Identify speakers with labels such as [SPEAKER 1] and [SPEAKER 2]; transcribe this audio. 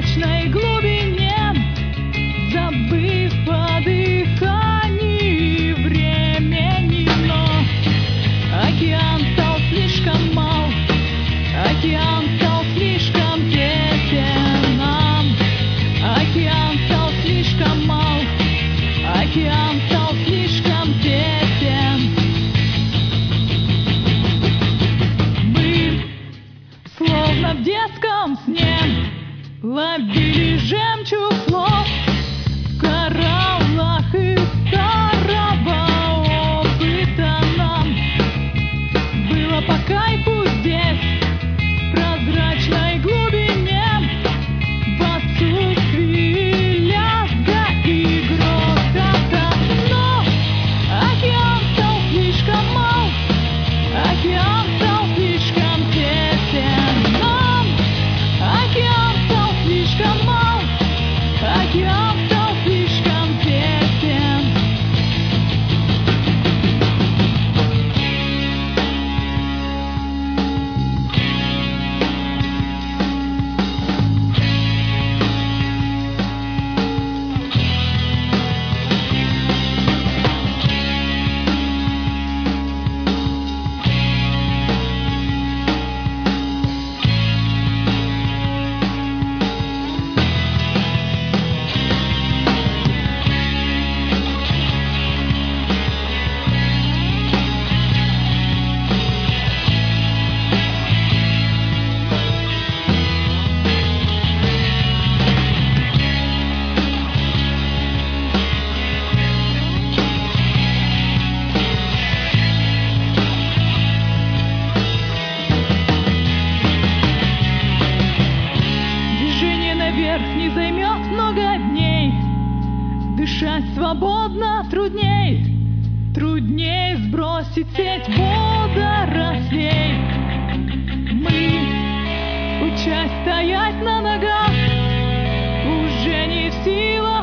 [SPEAKER 1] прозрачной глубине, забыв по дыхании времени. Но океан стал слишком мал, океан стал слишком тесен нам. Океан стал слишком мал, океан стал слишком тесен. Мы, словно в детском сне, ловили жемчуг слов в кораллах и старого опыта. Нам было по кайфу здесь, в прозрачной глубине, в отсутствии лязга и грохота. Но океан стал слишком мал, океан стал слишком тесен нам. Океан стал слишком мал, океан стал слишком тесен. Движение наверх не займет много дней, дышать свободно трудней, трудней сбросить сеть водорослей. Мы, учась стоять на ногах, уже не в силах